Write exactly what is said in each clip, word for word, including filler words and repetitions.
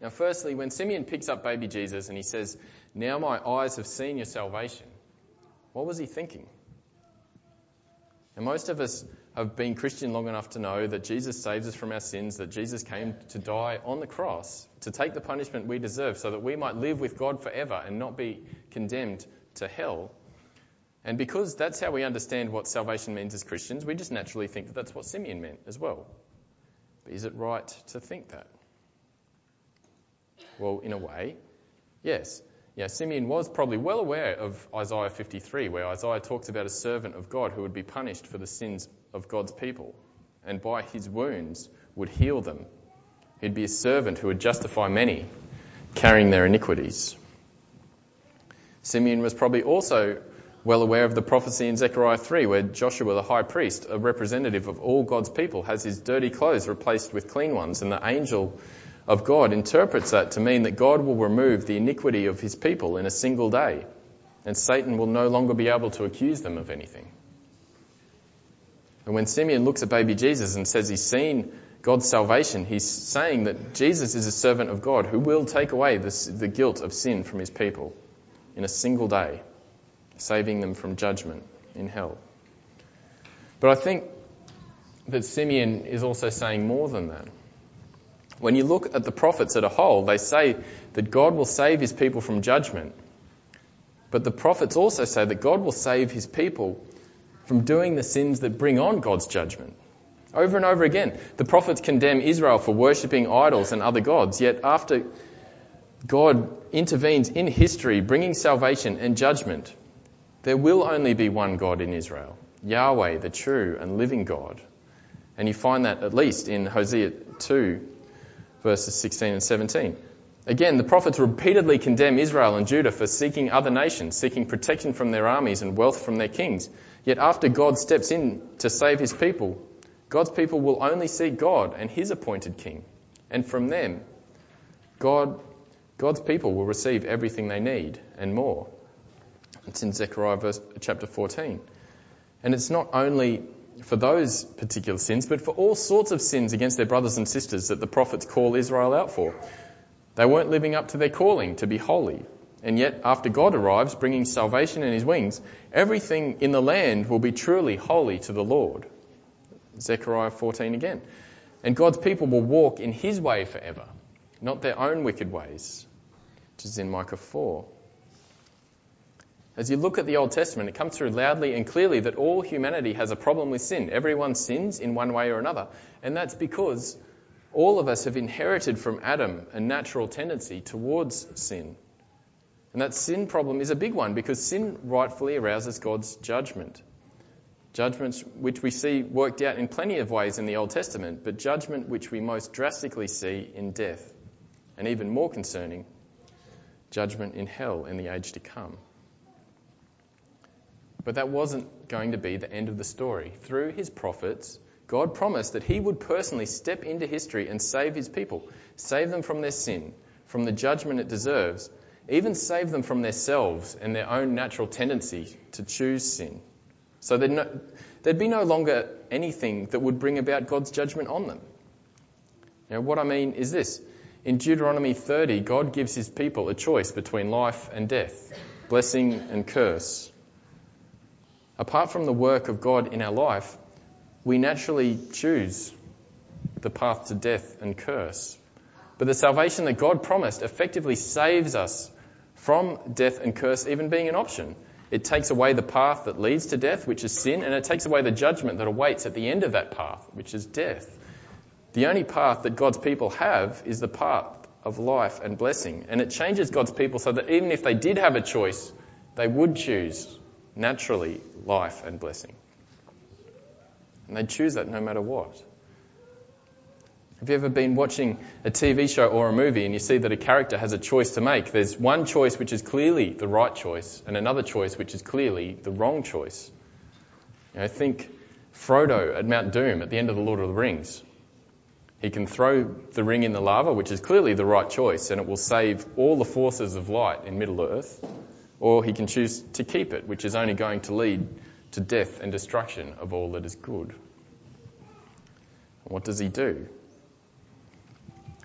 Now, firstly, when Simeon picks up baby Jesus and he says, "Now my eyes have seen your salvation," what was he thinking? And most of us have been Christian long enough to know that Jesus saves us from our sins, that Jesus came to die on the cross to take the punishment we deserve so that we might live with God forever and not be condemned to hell. And because that's how we understand what salvation means as Christians, we just naturally think that that's what Simeon meant as well. But is it right to think that? Well, in a way, yes. Yeah, Simeon was probably well aware of Isaiah fifty-three, where Isaiah talks about a servant of God who would be punished for the sins of God's people, and by his wounds would heal them. He'd be a servant who would justify many, carrying their iniquities. Simeon was probably also well aware of the prophecy in Zechariah three, where Joshua, the high priest, a representative of all God's people, has his dirty clothes replaced with clean ones, and the angel of God interprets that to mean that God will remove the iniquity of his people in a single day, and Satan will no longer be able to accuse them of anything. And when Simeon looks at baby Jesus and says he's seen God's salvation, he's saying that Jesus is a servant of God who will take away this, the guilt of sin from his people in a single day, saving them from judgment in hell. But I think that Simeon is also saying more than that. When you look at the prophets as a whole, they say that God will save his people from judgment. But the prophets also say that God will save his people from doing the sins that bring on God's judgment. Over and over again, the prophets condemn Israel for worshipping idols and other gods, yet after God intervenes in history, bringing salvation and judgment, there will only be one God in Israel, Yahweh, the true and living God. And you find that at least in Hosea two, verses sixteen and seventeen. Again, the prophets repeatedly condemn Israel and Judah for seeking other nations, seeking protection from their armies and wealth from their kings. Yet after God steps in to save his people, God's people will only seek God and his appointed king. And from them, God, God's people will receive everything they need and more. It's in Zechariah verse, chapter fourteen. And it's not only for those particular sins, but for all sorts of sins against their brothers and sisters that the prophets call Israel out for. They weren't living up to their calling to be holy. And yet, after God arrives, bringing salvation in his wings, everything in the land will be truly holy to the Lord. Zechariah fourteen again. And God's people will walk in his way forever, not their own wicked ways, which is in Micah four. As you look at the Old Testament, it comes through loudly and clearly that all humanity has a problem with sin. Everyone sins in one way or another. And that's because all of us have inherited from Adam a natural tendency towards sin. And that sin problem is a big one because sin rightfully arouses God's judgment. Judgments which we see worked out in plenty of ways in the Old Testament, but judgment which we most drastically see in death. And even more concerning, judgment in hell in the age to come. But that wasn't going to be the end of the story. Through his prophets, God promised that he would personally step into history and save his people, save them from their sin, from the judgment it deserves, even save them from themselves and their own natural tendency to choose sin. So there'd, no, there'd be no longer anything that would bring about God's judgment on them. Now, what I mean is this. In Deuteronomy thirty, God gives his people a choice between life and death, blessing and curse. Apart from the work of God in our life, we naturally choose the path to death and curse. But the salvation that God promised effectively saves us from death and curse even being an option. It takes away the path that leads to death, which is sin, and it takes away the judgment that awaits at the end of that path, which is death. The only path that God's people have is the path of life and blessing. And it changes God's people so that even if they did have a choice, they would choose naturally life and blessing. And they'd choose that no matter what. Have you ever been watching a T V show or a movie and you see that a character has a choice to make? There's one choice which is clearly the right choice and another choice which is clearly the wrong choice. You know, think Frodo at Mount Doom at the end of The Lord of the Rings. He can throw the ring in the lava, which is clearly the right choice, and it will save all the forces of light in Middle-earth. Or he can choose to keep it, which is only going to lead to death and destruction of all that is good. What does he do?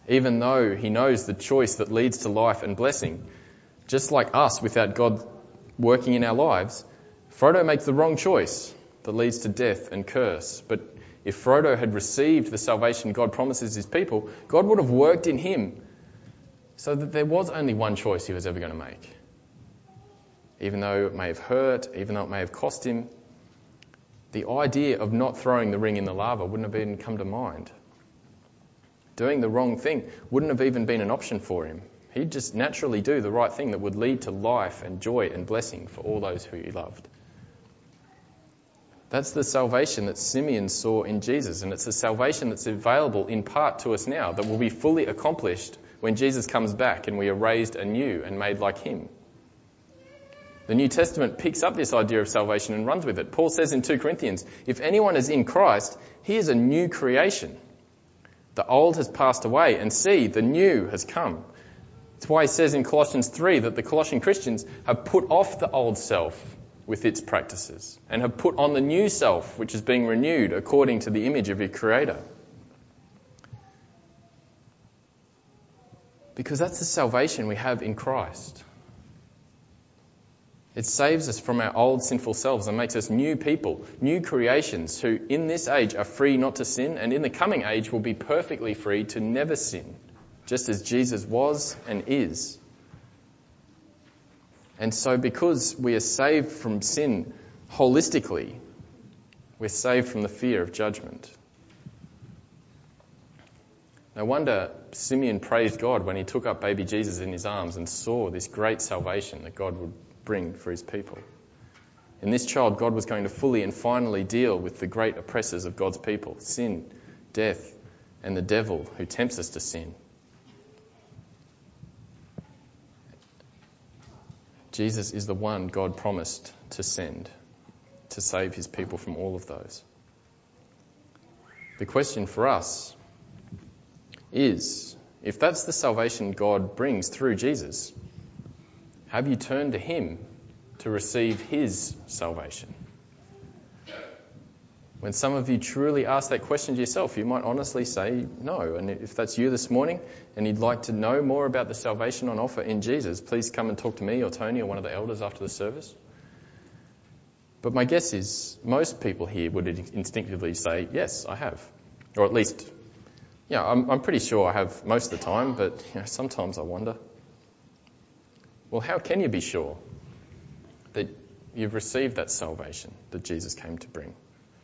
even though he knows the choice that leads to life and blessing. Just like us, without God working in our lives, Frodo makes the wrong choice that leads to death and curse. But if Frodo had received the salvation God promises his people, God would have worked in him so that there was only one choice he was ever going to make. Even though it may have hurt, even though it may have cost him, the idea of not throwing the ring in the lava wouldn't have even come to mind. Doing the wrong thing wouldn't have even been an option for him. He'd just naturally do the right thing that would lead to life and joy and blessing for all those who he loved. That's the salvation that Simeon saw in Jesus, and it's a salvation that's available in part to us now, that will be fully accomplished when Jesus comes back and we are raised anew and made like him. The New Testament picks up this idea of salvation and runs with it. Paul says in Second Corinthians, if anyone is in Christ, he is a new creation. The old has passed away, and see, the new has come. That's why he says in Colossians three that the Colossian Christians have put off the old self with its practices and have put on the new self, which is being renewed according to the image of your Creator. Because that's the salvation we have in Christ. It saves us from our old sinful selves and makes us new people, new creations who in this age are free not to sin, and in the coming age will be perfectly free to never sin, just as Jesus was and is. And so because we are saved from sin holistically, we're saved from the fear of judgment. No wonder Simeon praised God when he took up baby Jesus in his arms and saw this great salvation that God would bring for his people. In this child, God was going to fully and finally deal with the great oppressors of God's people, sin, death, and the devil who tempts us to sin. Jesus is the one God promised to send to save his people from all of those. The question for us is, if that's the salvation God brings through Jesus, have you turned to him to receive his salvation? When some of you truly ask that question to yourself, you might honestly say no. And if that's you this morning and you'd like to know more about the salvation on offer in Jesus, please come and talk to me or Tony or one of the elders after the service. But my guess is most people here would instinctively say, yes, I have. Or at least, yeah, I'm, I'm pretty sure I have most of the time, but you know, sometimes I wonder. Well, how can you be sure that you've received that salvation that Jesus came to bring?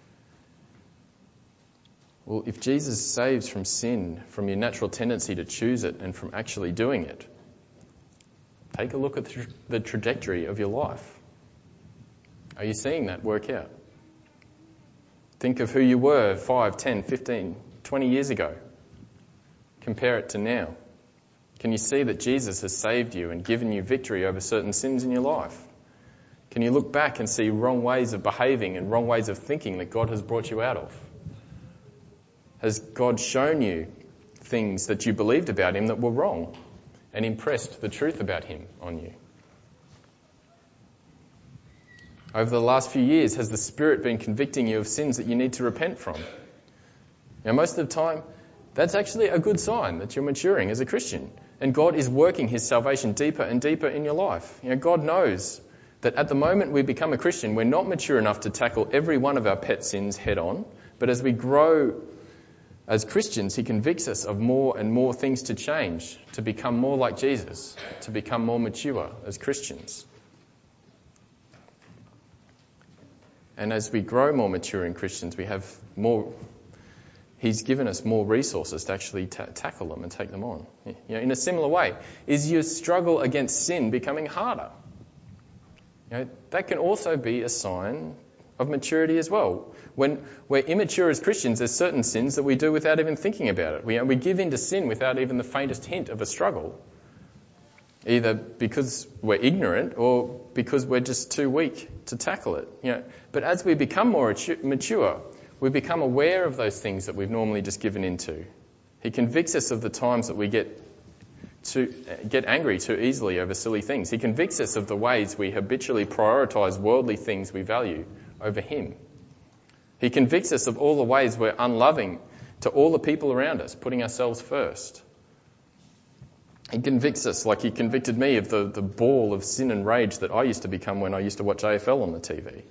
Well, if Jesus saves from sin, from your natural tendency to choose it and from actually doing it, take a look at the, tra- the trajectory of your life. Are you seeing that work out? Think of who you were five, ten, fifteen, twenty years ago. Compare it to now. Can you see that Jesus has saved you and given you victory over certain sins in your life? Can you look back and see wrong ways of behaving and wrong ways of thinking that God has brought you out of? Has God shown you things that you believed about him that were wrong and impressed the truth about him on you? Over the last few years, has the Spirit been convicting you of sins that you need to repent from? Now, most of the time, that's actually a good sign that you're maturing as a Christian. And God is working his salvation deeper and deeper in your life. You know, God knows that at the moment we become a Christian, we're not mature enough to tackle every one of our pet sins head on. But as we grow as Christians, he convicts us of more and more things to change, to become more like Jesus, to become more mature as Christians. And as we grow more mature in Christians, we have more, he's given us more resources to actually ta- tackle them and take them on. You know, in a similar way, is your struggle against sin becoming harder? You know, that can also be a sign of maturity as well. When we're immature as Christians, there's certain sins that we do without even thinking about it. We, we give in to sin without even the faintest hint of a struggle. Either because we're ignorant or because we're just too weak to tackle it. You know, but as we become more mature, we become aware of those things that we've normally just given into. He convicts us of the times that we get to get angry too easily over silly things. He convicts us of the ways we habitually prioritise worldly things we value over him. He convicts us of all the ways we're unloving to all the people around us, putting ourselves first. He convicts us like he convicted me of the, the ball of sin and rage that I used to become when I used to watch A F L on the T V.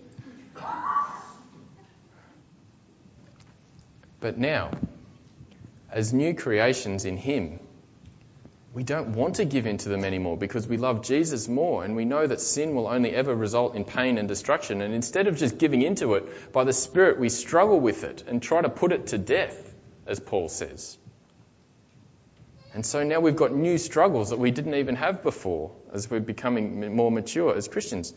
But now, as new creations in him, we don't want to give in to them anymore because we love Jesus more and we know that sin will only ever result in pain and destruction. And instead of just giving into it, by the Spirit we struggle with it and try to put it to death, as Paul says. And so now we've got new struggles that we didn't even have before as we're becoming more mature as Christians.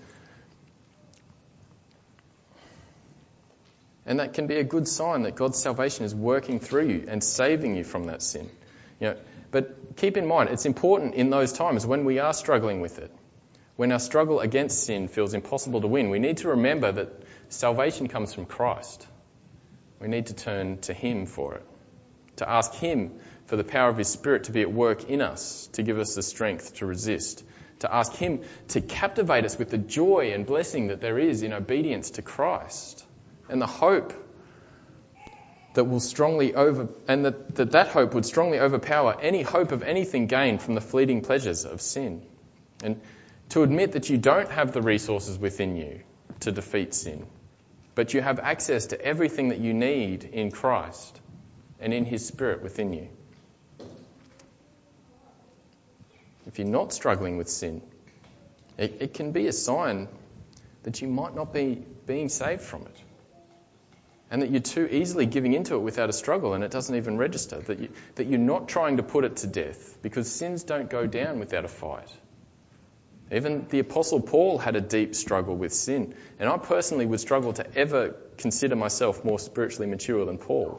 And that can be a good sign that God's salvation is working through you and saving you from that sin. You know, but keep in mind, it's important in those times when we are struggling with it, when our struggle against sin feels impossible to win, we need to remember that salvation comes from Christ. We need to turn to him for it, to ask him for the power of his Spirit to be at work in us, to give us the strength to resist, to ask him to captivate us with the joy and blessing that there is in obedience to Christ, and the hope that will strongly over, and that, that that hope would strongly overpower any hope of anything gained from the fleeting pleasures of sin. And to admit that you don't have the resources within you to defeat sin, but you have access to everything that you need in Christ and in his Spirit within you. If you're not struggling with sin, it, it can be a sign that you might not be being saved from it. And that you're too easily giving into it without a struggle and it doesn't even register. That, you, that you're not trying to put it to death, because sins don't go down without a fight. Even the Apostle Paul had a deep struggle with sin. And I personally would struggle to ever consider myself more spiritually mature than Paul.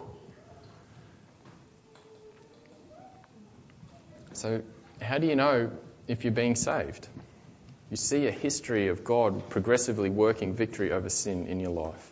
So how do you know if you're being saved? You see a history of God progressively working victory over sin in your life.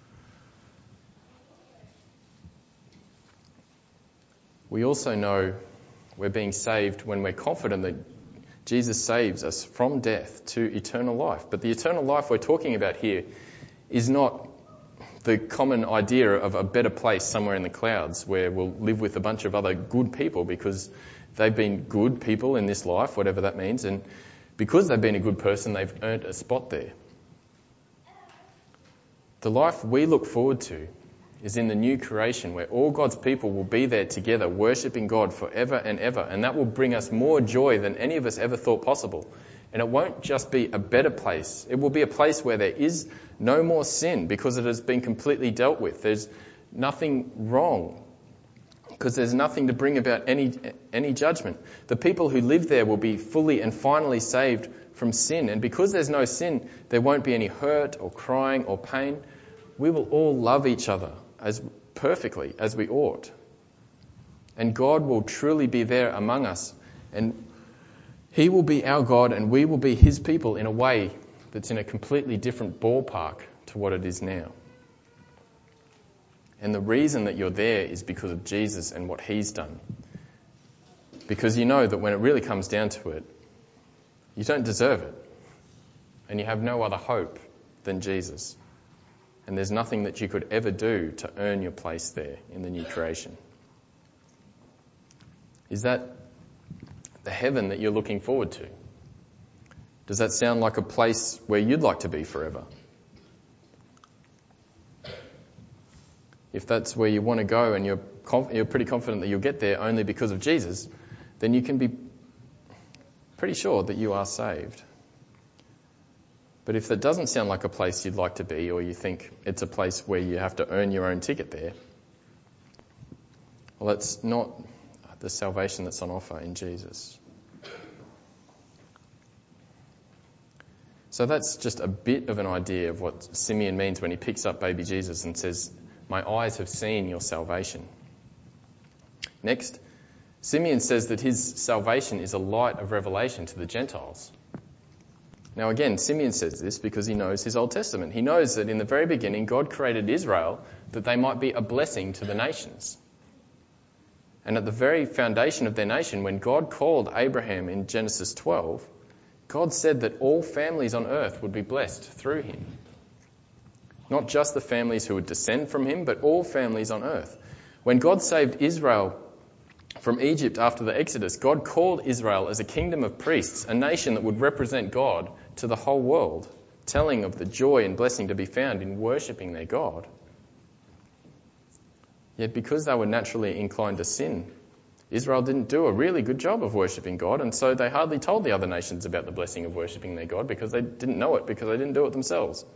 We also know we're being saved when we're confident that Jesus saves us from death to eternal life. But the eternal life we're talking about here is not the common idea of a better place somewhere in the clouds where we'll live with a bunch of other good people because they've been good people in this life, whatever that means, and because they've been a good person, they've earned a spot there. The life we look forward to is in the new creation where all God's people will be there together, worshipping God forever and ever, and that will bring us more joy than any of us ever thought possible. And it won't just be a better place. It will be a place where there is no more sin because it has been completely dealt with. There's nothing wrong because there's nothing to bring about any any judgment. The people who live there will be fully and finally saved from sin. And because there's no sin, there won't be any hurt or crying or pain. We will all love each other as perfectly as we ought. And God will truly be there among us. And he will be our God and we will be his people in a way that's in a completely different ballpark to what it is now. And the reason that you're there is because of Jesus and what he's done. Because you know that when it really comes down to it, you don't deserve it. And you have no other hope than Jesus. And there's nothing that you could ever do to earn your place there in the new creation. Is that the heaven that you're looking forward to? Does that sound like a place where you'd like to be forever? If that's where you want to go and you're conf- you're pretty confident that you'll get there only because of Jesus, then you can be pretty sure that you are saved. But if that doesn't sound like a place you'd like to be, or you think it's a place where you have to earn your own ticket there, well, it's not the salvation that's on offer in Jesus. So that's just a bit of an idea of what Simeon means when he picks up baby Jesus and says, "My eyes have seen your salvation." Next, Simeon says that his salvation is a light of revelation to the Gentiles. Now again, Simeon says this because he knows his Old Testament. He knows that in the very beginning, God created Israel that they might be a blessing to the nations. And at the very foundation of their nation, when God called Abraham in Genesis twelve, God said that all families on earth would be blessed through him. Not just the families who would descend from him, but all families on earth. When God saved Israel From Egypt after the Exodus, God called Israel as a kingdom of priests, a nation that would represent God to the whole world, telling of the joy and blessing to be found in worshipping their God. Yet because they were naturally inclined to sin, Israel didn't do a really good job of worshipping God, and so they hardly told the other nations about the blessing of worshipping their God because they didn't know it, because they didn't do it themselves.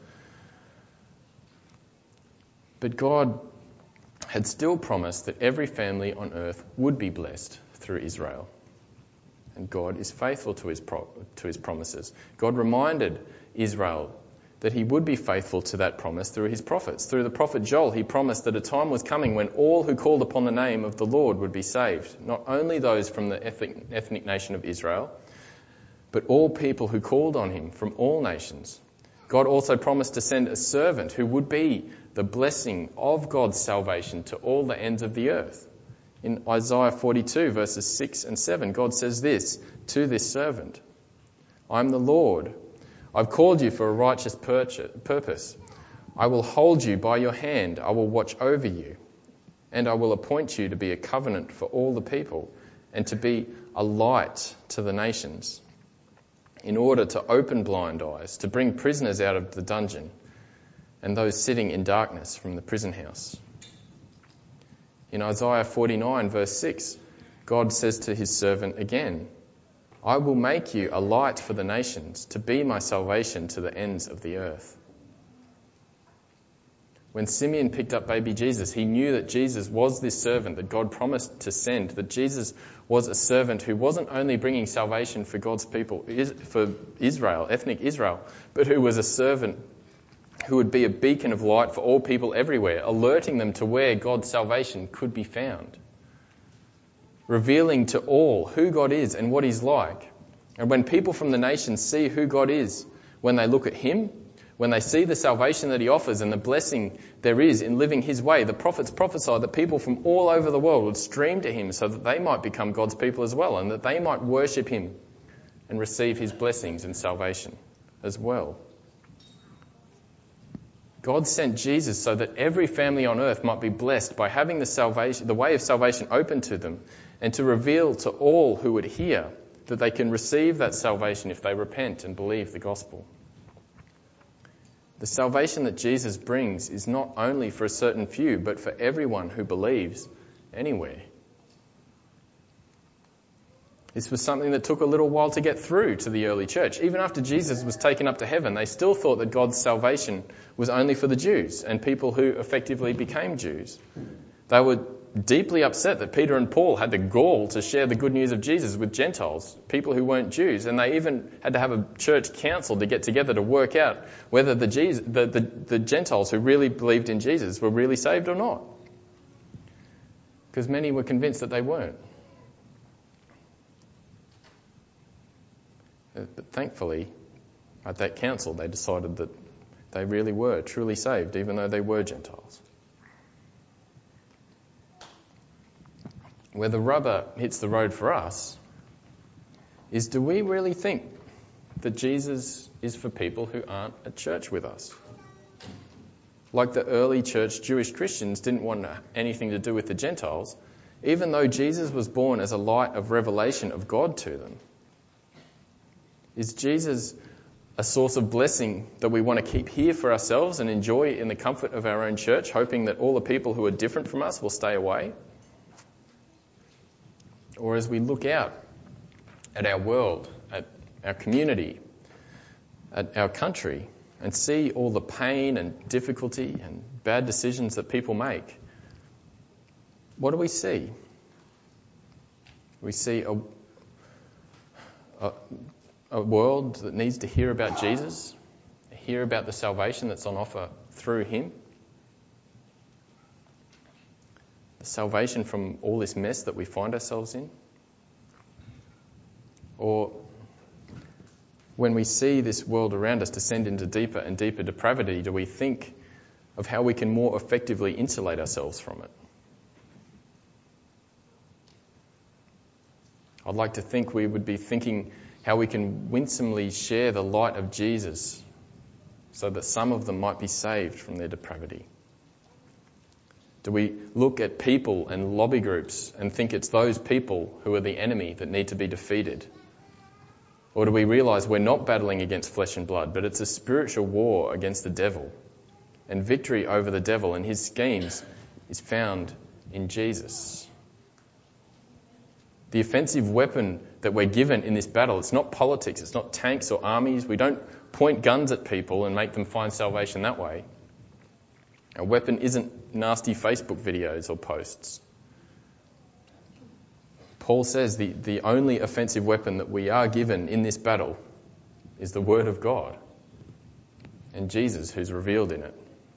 But God had still promised that every family on earth would be blessed through Israel. And God is faithful to his pro- to his promises. God reminded Israel that he would be faithful to that promise through his prophets. Through the prophet Joel, he promised that a time was coming when all who called upon the name of the Lord would be saved. Not only those from the ethnic, ethnic nation of Israel, but all people who called on him from all nations. God also promised to send a servant who would be the blessing of God's salvation to all the ends of the earth. In Isaiah forty-two, verses six and seven, God says this to this servant: I am the Lord. I've called you for a righteous purpose. I will hold you by your hand. I will watch over you. And I will appoint you to be a covenant for all the people and to be a light to the nations, in order to open blind eyes, to bring prisoners out of the dungeon and those sitting in darkness from the prison house. In Isaiah forty-nine, verse six, God says to his servant again, I will make you a light for the nations, to be my salvation to the ends of the earth. When Simeon picked up baby Jesus, he knew that Jesus was this servant that God promised to send, that Jesus was a servant who wasn't only bringing salvation for God's people, for Israel, ethnic Israel, but who was a servant who would be a beacon of light for all people everywhere, alerting them to where God's salvation could be found, revealing to all who God is and what he's like. And when people from the nations see who God is, when they look at him, when they see the salvation that he offers and the blessing there is in living his way, the prophets prophesied that people from all over the world would stream to him so that they might become God's people as well, and that they might worship him and receive his blessings and salvation as well. God sent Jesus so that every family on earth might be blessed by having the salvation, the way of salvation open to them, and to reveal to all who would hear that they can receive that salvation if they repent and believe the gospel. The salvation that Jesus brings is not only for a certain few, but for everyone who believes anywhere. This was something that took a little while to get through to the early church. Even after Jesus was taken up to heaven, they still thought that God's salvation was only for the Jews and people who effectively became Jews. They were deeply upset that Peter and Paul had the gall to share the good news of Jesus with Gentiles, people who weren't Jews, and they even had to have a church council to get together to work out whether the, Jesus, the, the, the Gentiles who really believed in Jesus were really saved or not. Because many were convinced that they weren't. But thankfully, at that council, they decided that they really were truly saved, even though they were Gentiles. Where the rubber hits the road for us is, do we really think that Jesus is for people who aren't at church with us? Like the early church Jewish Christians didn't want anything to do with the Gentiles, even though Jesus was born as a light of revelation of God to them. Is Jesus a source of blessing that we want to keep here for ourselves and enjoy in the comfort of our own church, hoping that all the people who are different from us will stay away? Or as we look out at our world, at our community, at our country, and see all the pain and difficulty and bad decisions that people make, what do we see? We see a, a, a world that needs to hear about Jesus, hear about the salvation that's on offer through him, the salvation from all this mess that we find ourselves in. Or when we see this world around us descend into deeper and deeper depravity, do we think of how we can more effectively insulate ourselves from it? I'd like to think we would be thinking how we can winsomely share the light of Jesus so that some of them might be saved from their depravity. Do we look at people and lobby groups and think it's those people who are the enemy that need to be defeated? Or do we realise we're not battling against flesh and blood, but it's a spiritual war against the devil? And victory over the devil and his schemes is found in Jesus. The offensive weapon that we're given in this battle, it's not politics, it's not tanks or armies. We don't point guns at people and make them find salvation that way. Our weapon isn't nasty Facebook videos or posts. Paul says the, the only offensive weapon that we are given in this battle is the Word of God and Jesus who's revealed in it.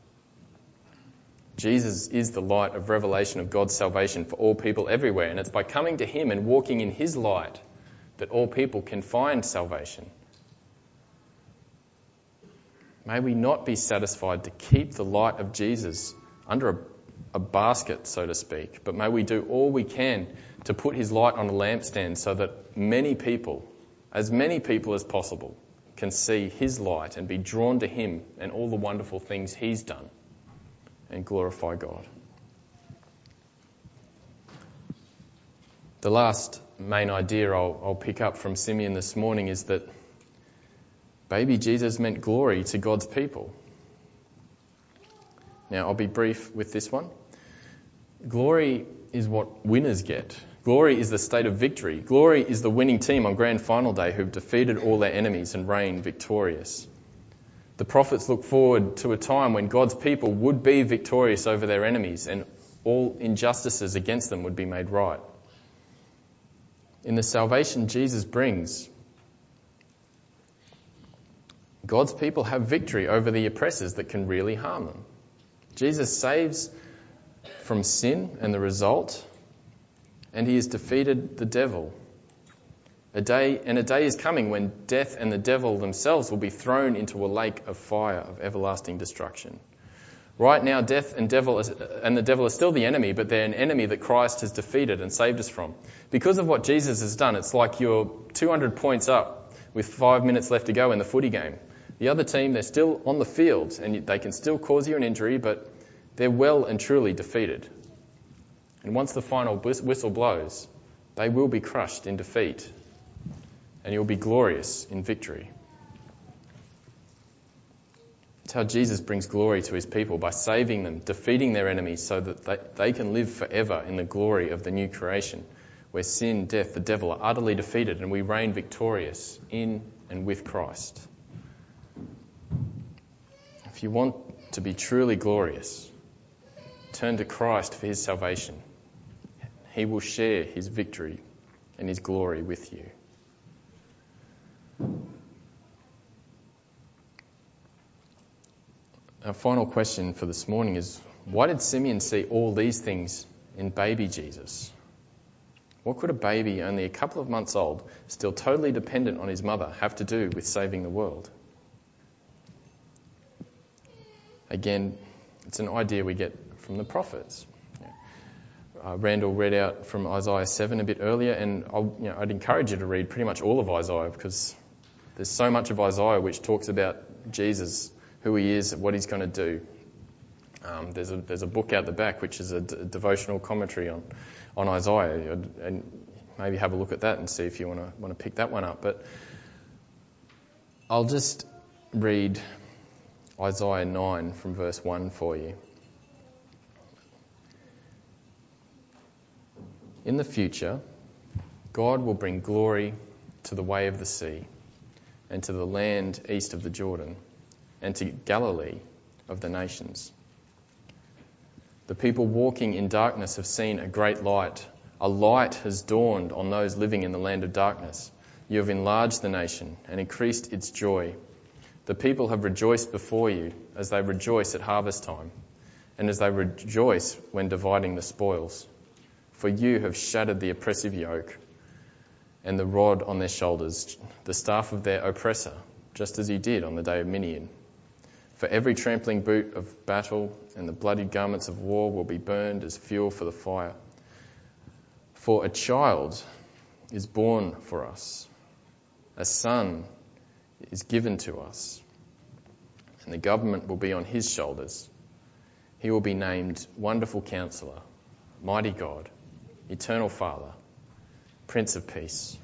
Jesus is the light of revelation of God's salvation for all people everywhere, and it's by coming to him and walking in his light that all people can find salvation. May we not be satisfied to keep the light of Jesus under a, a basket, so to speak, but may we do all we can to put his light on a lampstand so that many people, as many people as possible, can see his light and be drawn to him and all the wonderful things he's done and glorify God. The last main idea I'll, I'll pick up from Simeon this morning is that baby Jesus meant glory to God's people. Now, I'll be brief with this one. Glory is what winners get. Glory is the state of victory. Glory is the winning team on grand final day who've defeated all their enemies and reigned victorious. The prophets look forward to a time when God's people would be victorious over their enemies and all injustices against them would be made right. In the salvation Jesus brings, God's people have victory over the oppressors that can really harm them. Jesus saves from sin and the result, and he has defeated the devil. A day, and a day is coming when death and the devil themselves will be thrown into a lake of fire of everlasting destruction. Right now, death and devil is, and the devil are still the enemy, but they're an enemy that Christ has defeated and saved us from. Because of what Jesus has done, it's like you're two hundred points up with five minutes left to go in the footy game. The other team, they're still on the field and they can still cause you an injury, but they're well and truly defeated. And once the final whistle blows, they will be crushed in defeat and you'll be glorious in victory. It's how Jesus brings glory to his people, by saving them, defeating their enemies so that they, they can live forever in the glory of the new creation, where sin, death, the devil are utterly defeated and we reign victorious in and with Christ. If you want to be truly glorious, turn to Christ for his salvation. He will share his victory and his glory with you. Our final question for this morning is, why did Simeon see all these things in baby Jesus? What could a baby only a couple of months old, still totally dependent on his mother, have to do with saving the world? Again, it's an idea we get from the prophets. Uh, Randall read out from Isaiah seven a bit earlier, and I'll, you know, I'd encourage you to read pretty much all of Isaiah, because there's so much of Isaiah which talks about Jesus, who he is, what he's going to do. Um, there's a there's a book out the back which is a, d- a devotional commentary on on Isaiah, and maybe have a look at that and see if you want to want to pick that one up. But I'll just read Isaiah nine from verse one for you. In the future, God will bring glory to the way of the sea, and to the land east of the Jordan, and to Galilee of the nations. The people walking in darkness have seen a great light. A light has dawned on those living in the land of darkness. You have enlarged the nation and increased its joy. The people have rejoiced before you as they rejoice at harvest time, and as they rejoice when dividing the spoils. For you have shattered the oppressive yoke and the rod on their shoulders, the staff of their oppressor, just as you did on the day of Midian. For every trampling boot of battle and the bloodied garments of war will be burned as fuel for the fire. For a child is born for us, a son is given to us, and the government will be on his shoulders. He will be named Wonderful Counselor, Mighty God, Eternal Father, Prince of Peace.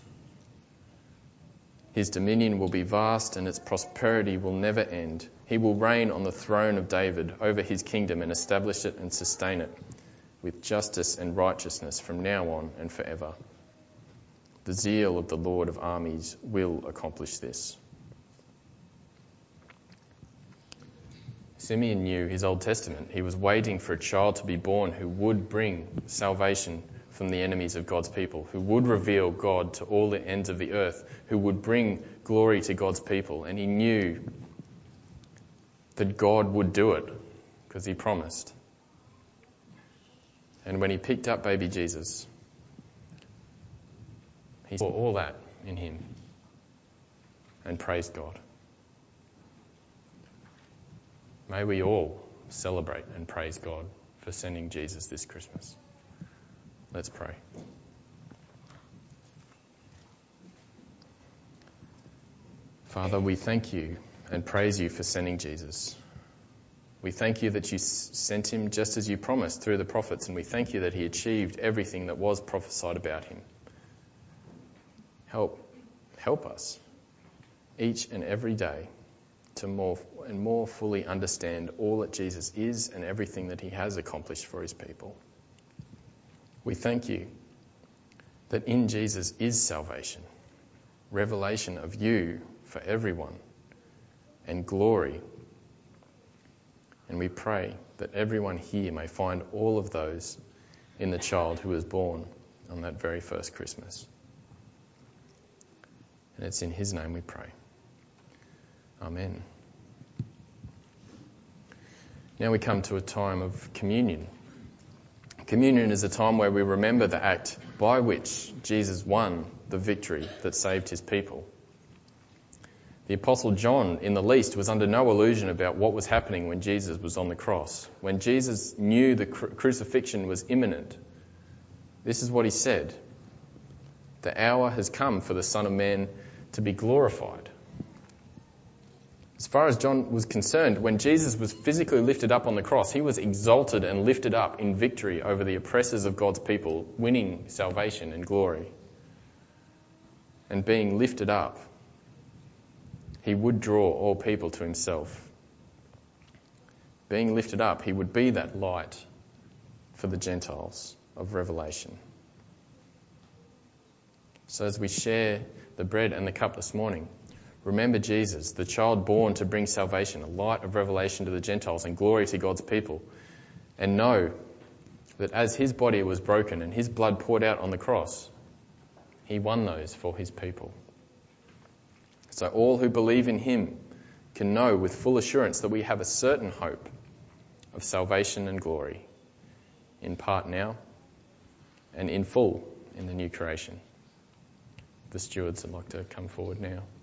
His dominion will be vast and its prosperity will never end. He will reign on the throne of David over his kingdom and establish it and sustain it with justice and righteousness from now on and forever. The zeal of the Lord of armies will accomplish this. Simeon knew his Old Testament. He was waiting for a child to be born who would bring salvation from the enemies of God's people, who would reveal God to all the ends of the earth, who would bring glory to God's people. And he knew that God would do it because he promised. And when he picked up baby Jesus, he saw all that in him and praised God. May we all celebrate and praise God for sending Jesus this Christmas. Let's pray. Father, we thank you and praise you for sending Jesus. We thank you that you sent him just as you promised through the prophets, and we thank you that he achieved everything that was prophesied about him. Help, help us each and every day to more and more fully understand all that Jesus is and everything that he has accomplished for his people. We thank you that in Jesus is salvation, revelation of you for everyone, and glory. And we pray that everyone here may find all of those in the child who was born on that very first Christmas. And it's in his name we pray. Amen. Now we come to a time of communion. Communion is a time where we remember the act by which Jesus won the victory that saved his people. The Apostle John, in the least, was under no illusion about what was happening when Jesus was on the cross. When Jesus knew the cru- crucifixion was imminent, this is what he said: "The hour has come for the Son of Man to be glorified." As far as John was concerned, when Jesus was physically lifted up on the cross, he was exalted and lifted up in victory over the oppressors of God's people, winning salvation and glory. And being lifted up, he would draw all people to himself. Being lifted up, he would be that light for the Gentiles of Revelation. So as we share the bread and the cup this morning, remember Jesus, the child born to bring salvation, a light of revelation to the Gentiles and glory to God's people. And know that as his body was broken and his blood poured out on the cross, he won those for his people. So all who believe in him can know with full assurance that we have a certain hope of salvation and glory, in part now and in full in the new creation. The stewards would like to come forward now.